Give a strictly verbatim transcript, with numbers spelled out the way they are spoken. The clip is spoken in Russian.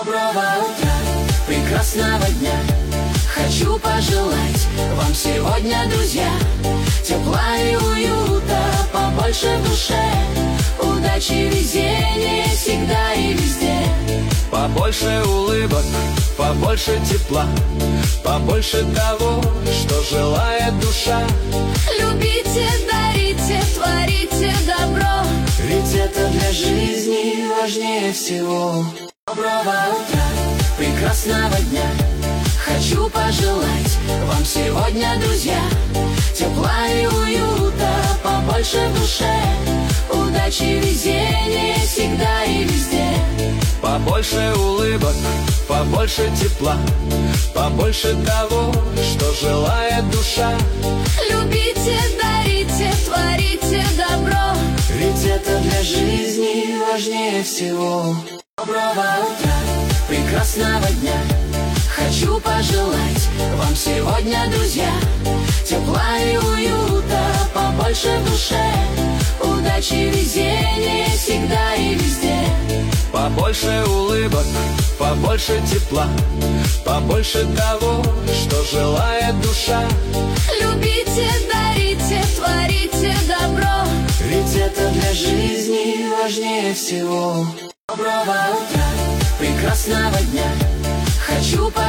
Доброго утра, прекрасного дня. Хочу пожелать вам сегодня, друзья, тепла и уюта побольше в душе, удачи, везения всегда и везде. Побольше улыбок, побольше тепла, побольше того, что желает душа. Любите, дарите, творите добро, ведь это для жизни важнее всего. Доброго утра, прекрасного дня. Хочу пожелать вам сегодня, друзья, тепла и уюта побольше в душе, удачи, везения всегда и везде. Побольше улыбок, побольше тепла, побольше того, что желает душа. Любите, дарите, творите добро, ведь это для жизни важнее всего. Доброго утра, прекрасного дня. Хочу пожелать вам сегодня, друзья, тепла и уюта побольше в душе, удачи, везения всегда и везде. Побольше улыбок, побольше тепла, побольше того, что желает душа. Любите, дарите, творите добро, ведь это для жизни важнее всего. Доброго утра, прекрасного дня. Хочу